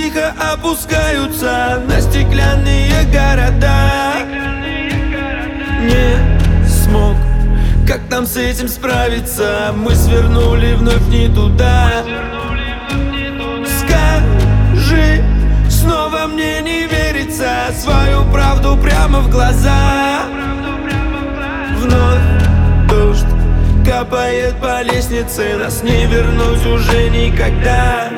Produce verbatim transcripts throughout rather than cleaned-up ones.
тихо опускаются на стеклянные города. Не смог, как нам с этим справиться? Мы свернули вновь не туда. Скажи, снова мне не верится свою правду прямо в глаза. Вновь дождь капает по лестнице, нас не вернуть уже никогда.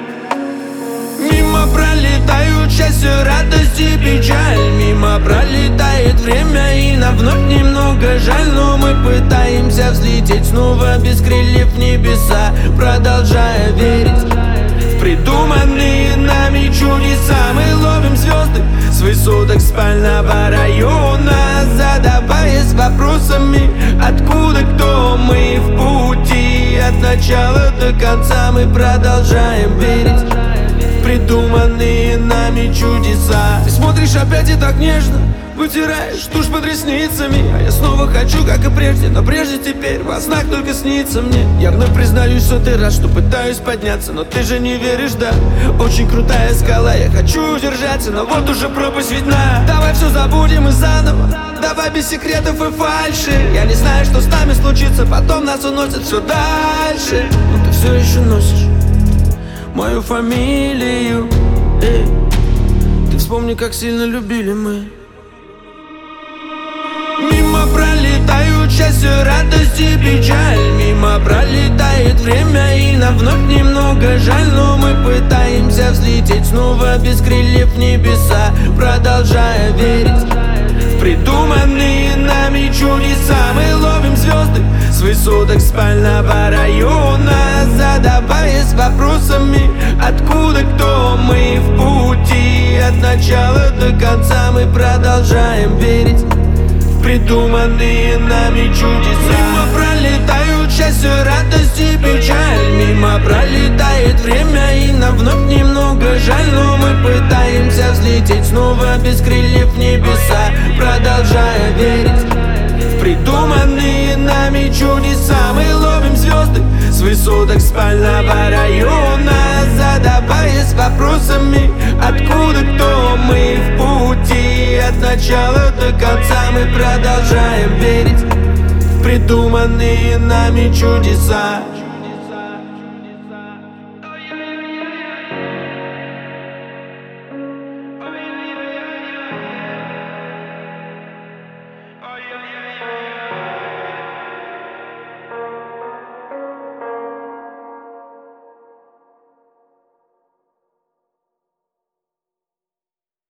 Мимо пролетают счастье, радость и печаль. Мимо пролетает время, и нам вновь немного жаль. Но мы пытаемся взлететь снова без крыльев в небеса, продолжая верить в придуманные нами чудеса. Мы ловим звезды с высоток спального района, задаваясь вопросами: откуда, кто мы в пути. От начала до конца мы продолжаем верить в придуманные нами чудеса. Ты смотришь опять и так нежно, вытираешь тушь под ресницами. А я снова хочу, как и прежде, но прежде теперь во снах только снится мне. Я вновь признаюсь сотый раз, что пытаюсь подняться, но ты же не веришь, да? Очень крутая скала, я хочу удержаться, но вот уже пропасть видна. Давай все забудем и заново, давай без секретов и фальши. Я не знаю, что с нами случится, потом нас уносит все дальше. Но ты все еще носишь мою фамилию. Эй, ты вспомни, как сильно любили мы. Мимо пролетают счастье, радость и печаль. Мимо пролетает время, и нам вновь немного жаль. Но мы пытаемся взлететь снова без крыльев в небеса, продолжая верить в придуманные нами чудеса. Мы ловим звезды с высоток спального района, задаваясь вопросами: откуда, кто мы в пути. От начала до конца мы продолжаем верить в придуманные нами чудеса. Мимо пролетают счастье, радость и печаль. Мимо пролетает время, и нам вновь немного жаль. Но мы пытаемся взлететь снова без крыльев в небеса, продолжая верить в придуманные нами чудеса. Мы ловим звезды с высоток спального района, задаваясь вопросами: откуда, кто мы в пути. От начала до конца мы продолжаем верить в придуманные нами чудеса.